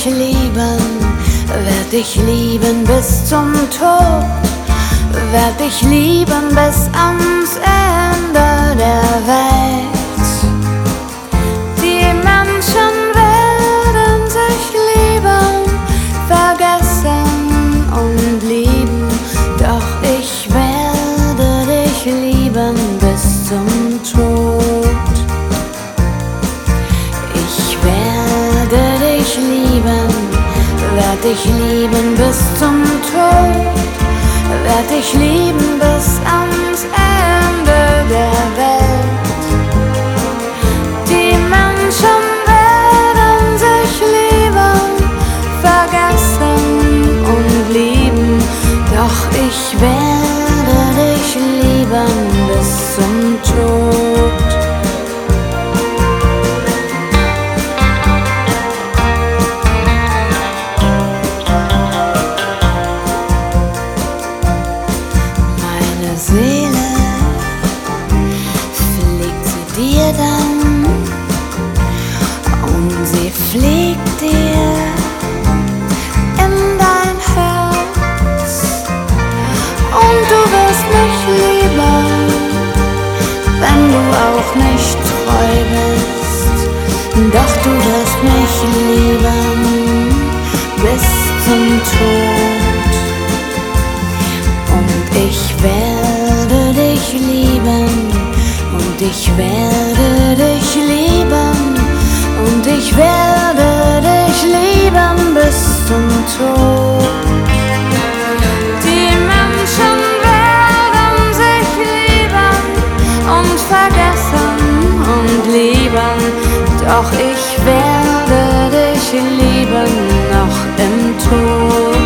lieben, werd dich lieben bis zum Tod, werd dich lieben bis ans Ende der Welt. Die Menschen werden sich lieben, vergessen und lieben, doch ich werde dich lieben bis zum Tod. Ich werde dich lieben, werd dich lieben bis zum Tod, werd dich lieben bis ans Ende der Welt. Die Menschen werden sich lieben, vergessen und lieben, doch ich werde dich lieben bis zum Tod. Seele fliegt zu dir dann und sie fliegt dir in dein Herz und du wirst mich lieben, wenn du auch nicht treu bist, doch du wirst mich lieben bis zum Tod. Und ich werde dich lieben, und ich werde dich lieben, und ich werde dich lieben bis zum Tod. Die Menschen werden sich lieben und vergessen und lieben, doch ich werde dich lieben noch im Tod.